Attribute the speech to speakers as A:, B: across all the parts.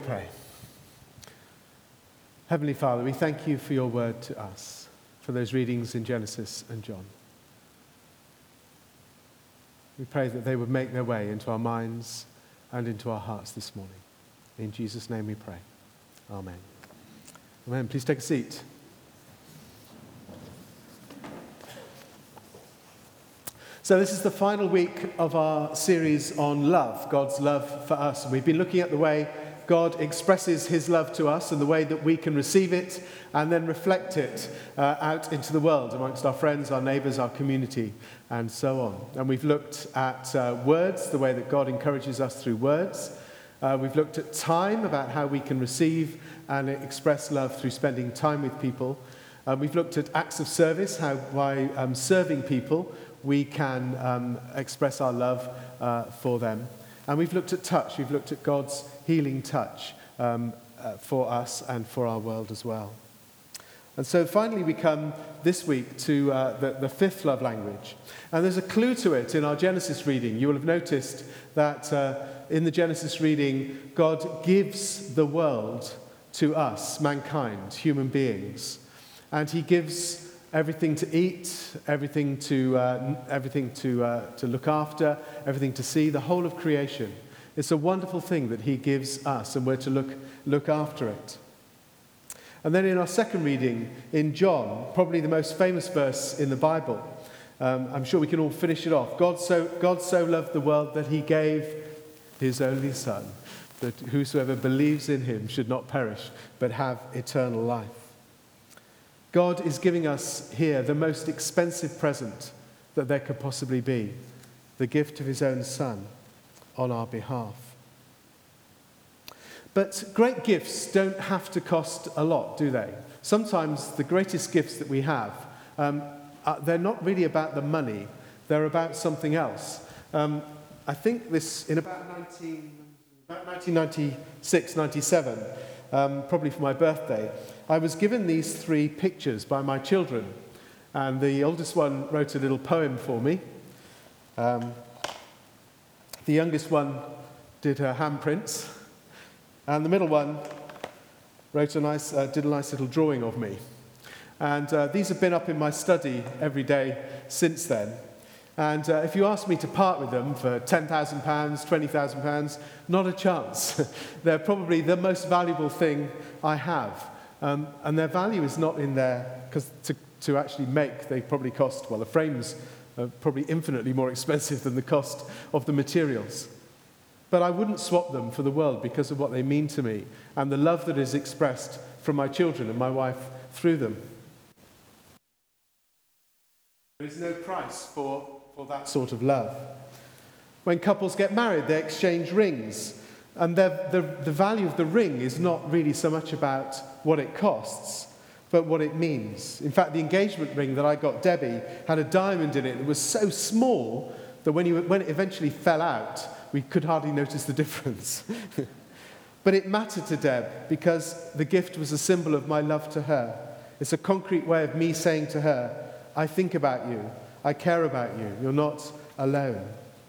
A: Pray. Heavenly Father, we thank you for your word to us, for those readings in Genesis and John. We pray that they would make their way into our minds and into our hearts this morning. In Jesus' name we pray. Amen. Amen. Please take a seat. So this is the final week of our series on love, God's love for us. We've been looking at the way God expresses his love to us and the way that we can receive it and then reflect it out into the world amongst our friends, our neighbours, our community, and so on. And we've looked at words, the way that God encourages us through words. We've looked at time, about how we can receive and express love through spending time with people. We've looked at acts of service, how by serving people we can express our love for them. And we've looked at touch. We've looked at God's healing touch for us and for our world as well. And so finally we come this week to the fifth love language. And there's a clue to it in our Genesis reading. You will have noticed that in the Genesis reading, God gives the world to us, mankind, human beings. And he gives everything to eat, everything to look after, everything to see, the whole of creation. It's a wonderful thing that he gives us, and we're to look after it. And then in our second reading in John, probably the most famous verse in the Bible, I'm sure we can all finish it off. God so loved the world that he gave his only Son, that whosoever believes in him should not perish, but have eternal life. God is giving us here the most expensive present that there could possibly be, the gift of his own Son on our behalf. But great gifts don't have to cost a lot, do they? Sometimes the greatest gifts that we have, they're not really about the money, they're about something else. I think this, in about 1996, 97, probably for my birthday, I was given these three pictures by my children. And the oldest one wrote a little poem for me. The youngest one did her handprints. And the middle one did a nice little drawing of me. And these have been up in my study every day since then. And if you ask me to part with them for £10,000, £20,000, not a chance. They're probably the most valuable thing I have. And their value is not in there, because to actually make, they probably cost, well, the frames are probably infinitely more expensive than the cost of the materials. But I wouldn't swap them for the world because of what they mean to me and the love that is expressed from my children and my wife through them. There is no price for that sort of love. When couples get married, they exchange rings. And the value of the ring is not really so much about what it costs, but what it means. In fact, the engagement ring that I got Debbie had a diamond in it that was so small that when it eventually fell out, we could hardly notice the difference. But it mattered to Deb because the gift was a symbol of my love to her. It's a concrete way of me saying to her, I think about you, I care about you, you're not alone.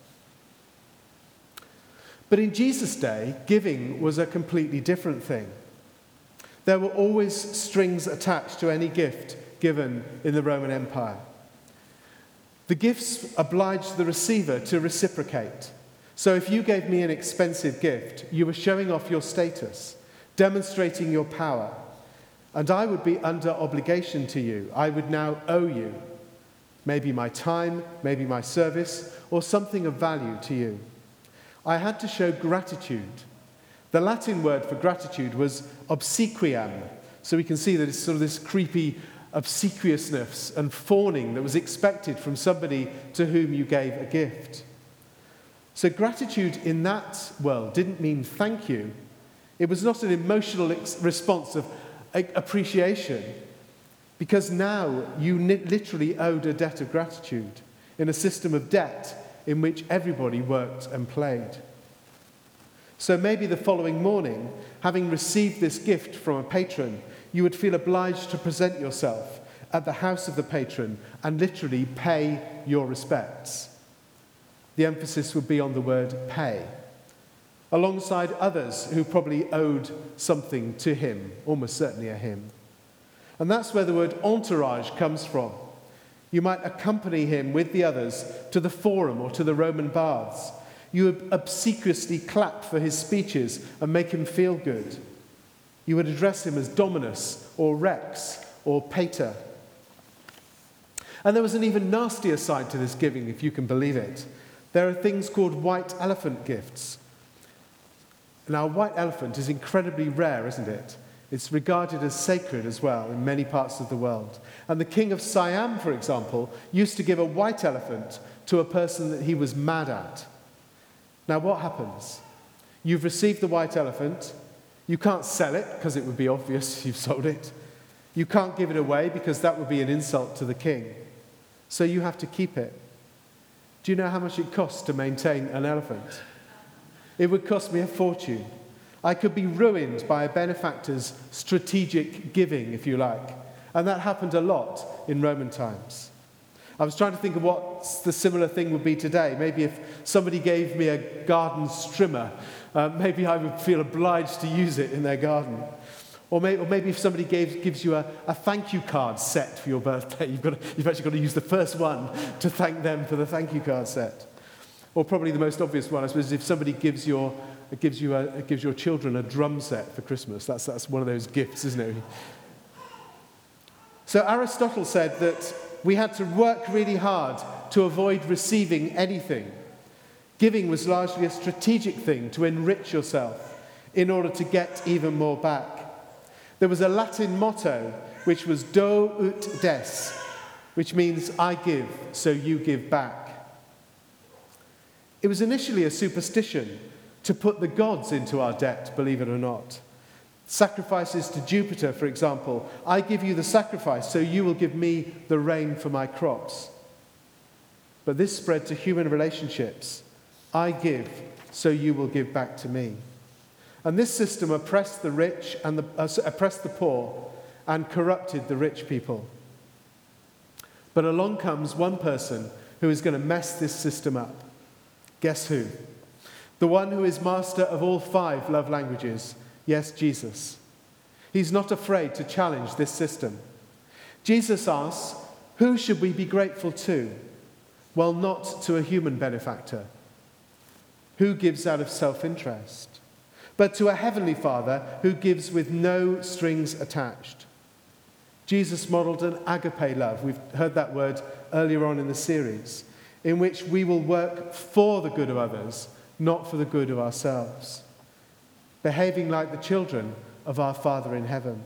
A: But in Jesus' day, giving was a completely different thing. There were always strings attached to any gift given in the Roman Empire. The gifts obliged the receiver to reciprocate. So if you gave me an expensive gift, you were showing off your status, demonstrating your power, and I would be under obligation to you. I would now owe you, maybe my time, maybe my service, or something of value to you. I had to show gratitude. The Latin word for gratitude was obsequiam. So we can see that it's sort of this creepy obsequiousness and fawning that was expected from somebody to whom you gave a gift. So gratitude in that world didn't mean thank you. It was not an emotional response of appreciation, because now you literally owed a debt of gratitude in a system of debt in which everybody worked and played. So maybe the following morning, having received this gift from a patron, you would feel obliged to present yourself at the house of the patron and literally pay your respects. The emphasis would be on the word pay. alongside others who probably owed something to him, almost certainly a hymn. And that's where the word entourage comes from. You might accompany him with the others to the forum or to the Roman baths. You would obsequiously clap for his speeches and make him feel good. You would address him as Dominus or Rex or Pater. And there was an even nastier side to this giving, if you can believe it. There are things called white elephant gifts. Now, a white elephant is incredibly rare, isn't it? It's regarded as sacred as well in many parts of the world. And the king of Siam, for example, used to give a white elephant to a person that he was mad at. Now, what happens? You've received the white elephant. You can't sell it because it would be obvious you've sold it. You can't give it away because that would be an insult to the king. So you have to keep it. Do you know how much it costs to maintain an elephant? It would cost me a fortune. I could be ruined by a benefactor's strategic giving, if you like. And that happened a lot in Roman times. I was trying to think of what the similar thing would be today. Maybe if somebody gave me a garden strimmer, maybe I would feel obliged to use it in their garden. Or maybe if somebody gives you a thank you card set for your birthday, you've actually got to use the first one to thank them for the thank you card set. Or probably the most obvious one, I suppose, is if somebody gives your children a drum set for Christmas. That's one of those gifts, isn't it? So Aristotle said that we had to work really hard to avoid receiving anything. Giving was largely a strategic thing to enrich yourself in order to get even more back. There was a Latin motto which was do ut des, which means I give, so you give back. It was initially a superstition to put the gods into our debt, believe it or not. Sacrifices to Jupiter, for example. I give you the sacrifice, so you will give me the rain for my crops. But this spread to human relationships. I give, so you will give back to me. And this system oppressed the rich and oppressed the poor and corrupted the rich people. But along comes one person who is going to mess this system up. Guess who? The one who is master of all 5 love languages. Yes, Jesus. He's not afraid to challenge this system. Jesus asks, who should we be grateful to? Well, not to a human benefactor. Who gives out of self-interest? But to a heavenly Father who gives with no strings attached. Jesus modeled an agape love. We've heard that word earlier on in the series, in which we will work for the good of others, not for the good of ourselves. Behaving like the children of our Father in heaven.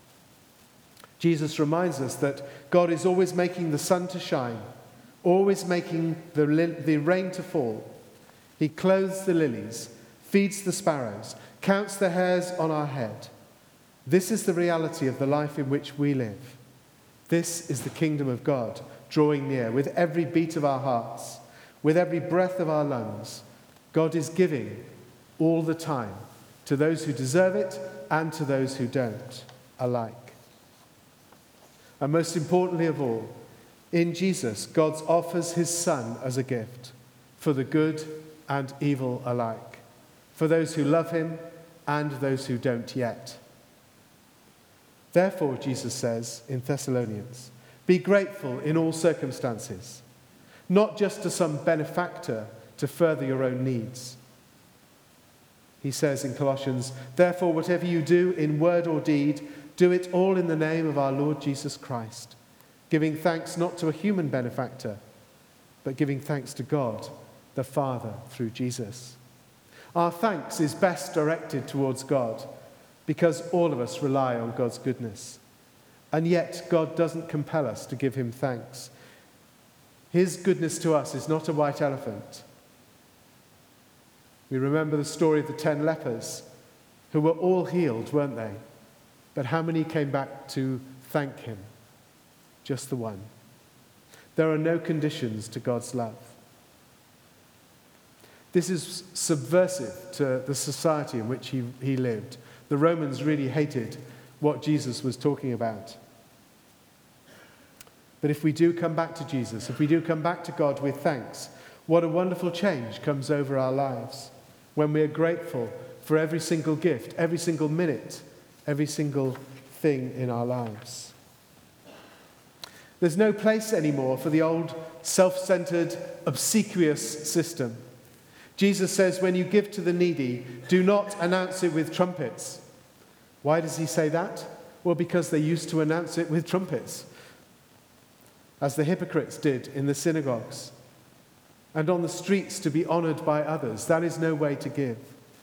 A: Jesus reminds us that God is always making the sun to shine, always making the rain to fall. He clothes the lilies, feeds the sparrows, counts the hairs on our head. This is the reality of the life in which we live. This is the kingdom of God drawing near with every beat of our hearts, with every breath of our lungs. God is giving all the time to those who deserve it and to those who don't, alike. And most importantly of all, in Jesus, God offers his Son as a gift for the good and evil alike, for those who love him and those who don't yet. Therefore, Jesus says in Thessalonians, be grateful in all circumstances, not just to some benefactor to further your own needs. He says in Colossians, therefore, whatever you do in word or deed, do it all in the name of our Lord Jesus Christ, giving thanks not to a human benefactor, but giving thanks to God, the Father, through Jesus. Our thanks is best directed towards God, because all of us rely on God's goodness. And yet, God doesn't compel us to give him thanks. His goodness to us is not a white elephant. We remember the story of the 10 lepers, who were all healed, weren't they? But how many came back to thank him? Just the one. There are no conditions to God's love. This is subversive to the society in which he lived. The Romans really hated what Jesus was talking about. But if we do come back to Jesus, if we do come back to God with thanks, what a wonderful change comes over our lives. when we are grateful for every single gift, every single minute, every single thing in our lives. There's no place anymore for the old self-centered, obsequious system. Jesus says, when you give to the needy, do not announce it with trumpets. Why does he say that? Well, because they used to announce it with trumpets, as the hypocrites did in the synagogues and on the streets to be honored by others. That is no way to give.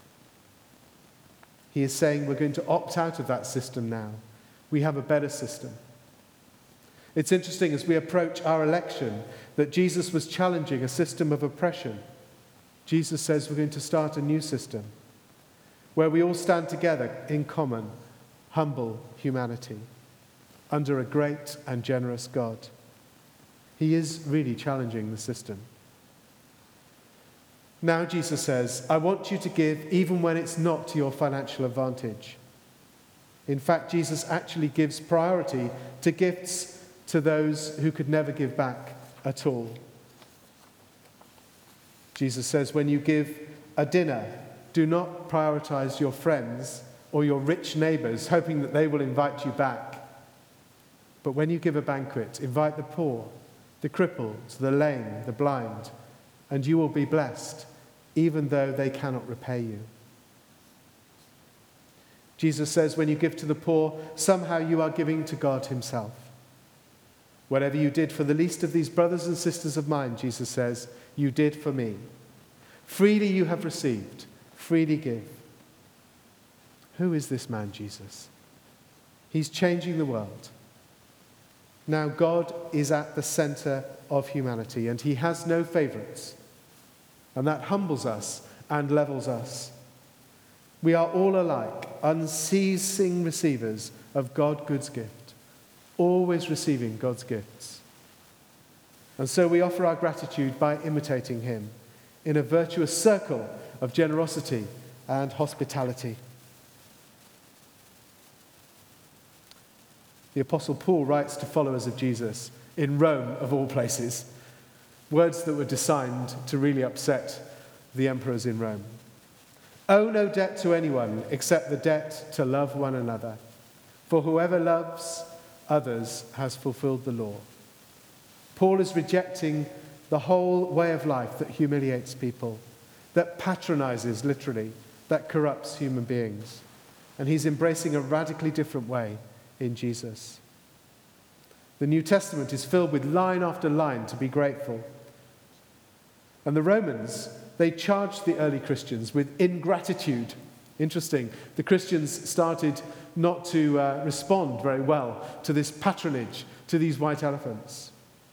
A: He is saying we're going to opt out of that system now. We have a better system. It's interesting as we approach our election that Jesus was challenging a system of oppression. Jesus says we're going to start a new system where we all stand together in common, humble humanity under a great and generous God. He is really challenging the system. Now Jesus says, I want you to give even when it's not to your financial advantage. In fact, Jesus actually gives priority to gifts to those who could never give back at all. Jesus says, when you give a dinner, do not prioritize your friends or your rich neighbors, hoping that they will invite you back. But when you give a banquet, invite the poor, the crippled, the lame, the blind, and you will be blessed, even though they cannot repay you. Jesus says, when you give to the poor, somehow you are giving to God himself. Whatever you did for the least of these brothers and sisters of mine, Jesus says, you did for me. Freely you have received, freely give. Who is this man, Jesus? He's changing the world. Now God is at the center of humanity, and he has no favorites. And that humbles us and levels us. We are all alike, unceasing receivers of God's gift, always receiving God's gifts. And so we offer our gratitude by imitating him in a virtuous circle of generosity and hospitality. The Apostle Paul writes to followers of Jesus in Rome, of all places, words that were designed to really upset the emperors in Rome. Owe no debt to anyone except the debt to love one another. For whoever loves others has fulfilled the law. Paul is rejecting the whole way of life that humiliates people, that patronizes, literally, that corrupts human beings. And he's embracing a radically different way in Jesus. The New Testament is filled with line after line to be grateful. And the Romans, they charged the early Christians with ingratitude. Interesting. The Christians started not to respond very well to this patronage, to these white elephants.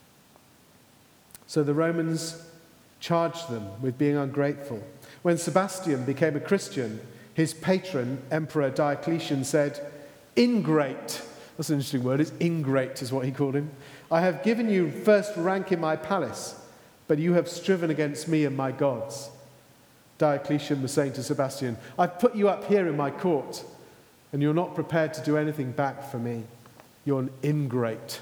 A: So the Romans charged them with being ungrateful. When Sebastian became a Christian, his patron, Emperor Diocletian, said, "Ingrate," that's an interesting word, ingrate is what he called him. "I have given you first rank in my palace, but you have striven against me and my gods." Diocletian was saying to Sebastian, "I've put you up here in my court, and you're not prepared to do anything back for me. You're an ingrate."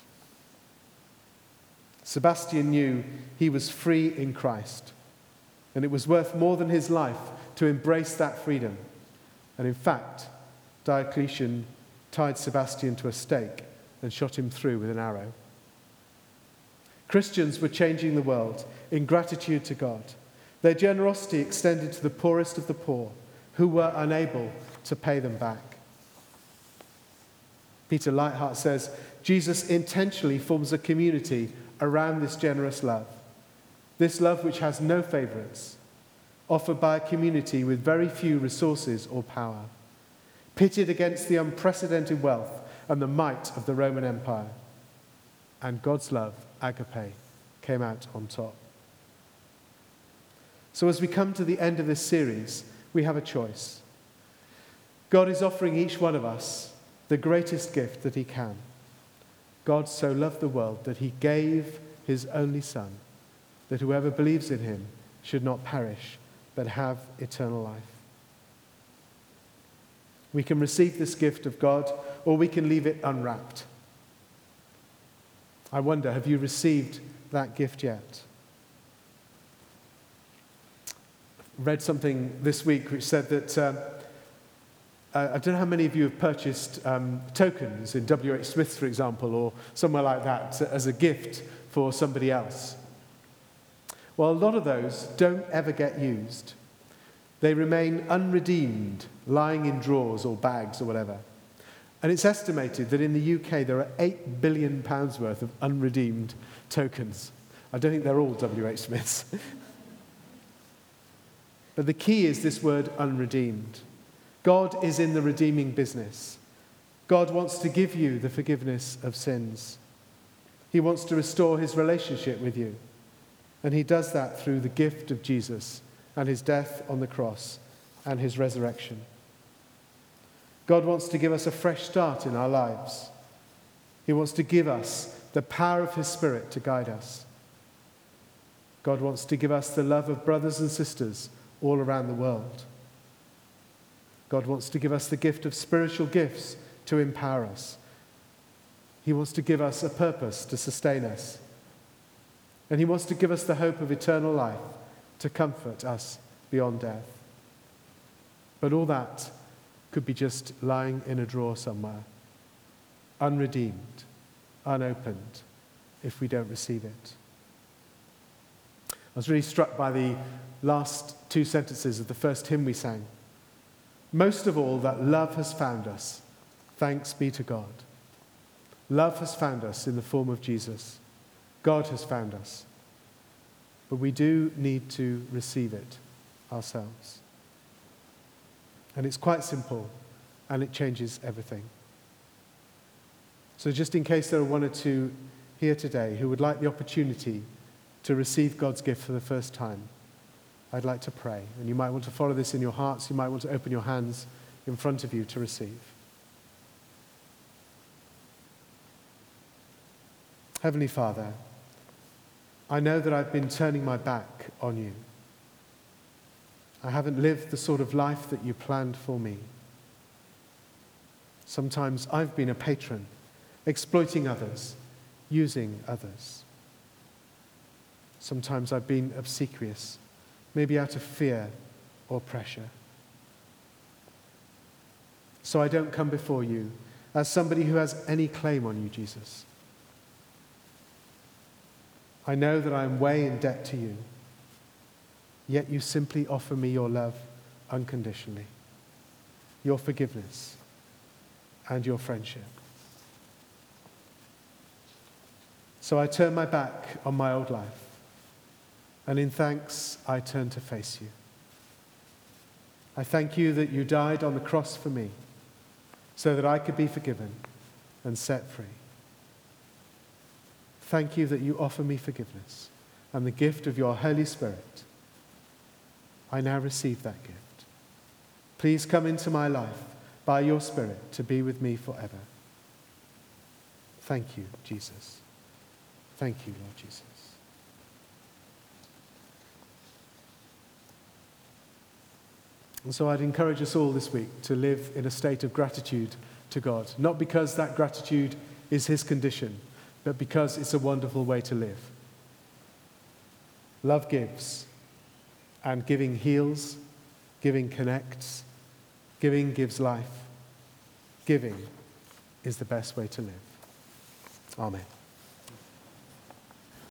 A: Sebastian knew he was free in Christ, and it was worth more than his life to embrace that freedom. And in fact, Diocletian tied Sebastian to a stake and shot him through with an arrow. Christians were changing the world in gratitude to God. Their generosity extended to the poorest of the poor, who were unable to pay them back. Peter Leithart says, Jesus intentionally forms a community around this generous love. This love which has no favorites, offered by a community with very few resources or power, pitted against the unprecedented wealth and the might of the Roman Empire. And God's love, agape, came out on top. So as we come to the end of this series, we have a choice. God is offering each one of us the greatest gift that he can. God so loved the world that he gave his only Son, that whoever believes in him should not perish, but have eternal life. We can receive this gift of God, or we can leave it unwrapped. I wonder, have you received that gift yet? read something this week which said that I don't know how many of you have purchased tokens in WH Smith's, for example, or somewhere like that as a gift for somebody else. Well, a lot of those don't ever get used. They remain unredeemed, lying in drawers or bags or whatever. And it's estimated that in the UK there are £8 billion worth of unredeemed tokens. I don't think they're all WH Smiths. But the key is this word unredeemed. God is in the redeeming business. God wants to give you the forgiveness of sins. He wants to restore his relationship with you. And he does that through the gift of Jesus and his death on the cross and his resurrection. God wants to give us a fresh start in our lives. He wants to give us the power of his Spirit to guide us. God wants to give us the love of brothers and sisters all around the world. God wants to give us the gift of spiritual gifts to empower us. He wants to give us a purpose to sustain us. And he wants to give us the hope of eternal life to comfort us beyond death. But all that could be just lying in a drawer somewhere, unredeemed, unopened, if we don't receive it. I was really struck by the last two sentences of the first hymn we sang. Most of all, that love has found us. Thanks be to God. Love has found us in the form of Jesus. God has found us. But we do need to receive it ourselves. And it's quite simple, and it changes everything. So just in case there are one or two here today who would like the opportunity to receive God's gift for the first time, I'd like to pray. And you might want to follow this in your hearts. You might want to open your hands in front of you to receive. Heavenly Father, I know that I've been turning my back on you. I haven't lived the sort of life that you planned for me. Sometimes I've been a patron, exploiting others, using others. Sometimes I've been obsequious, maybe out of fear or pressure. So I don't come before you as somebody who has any claim on you, Jesus. I know that I am way in debt to you, yet you simply offer me your love unconditionally, your forgiveness, and your friendship. So I turn my back on my old life, and in thanks, I turn to face you. I thank you that you died on the cross for me, so that I could be forgiven and set free. Thank you that you offer me forgiveness and the gift of your Holy Spirit. I now receive that gift. Please come into my life by your Spirit to be with me forever. Thank you, Jesus. Thank you, Lord Jesus. And so I'd encourage us all this week to live in a state of gratitude to God, not because that gratitude is his condition, but because it's a wonderful way to live. Love gives, and giving heals, giving connects, giving gives life. Giving is the best way to live. Amen.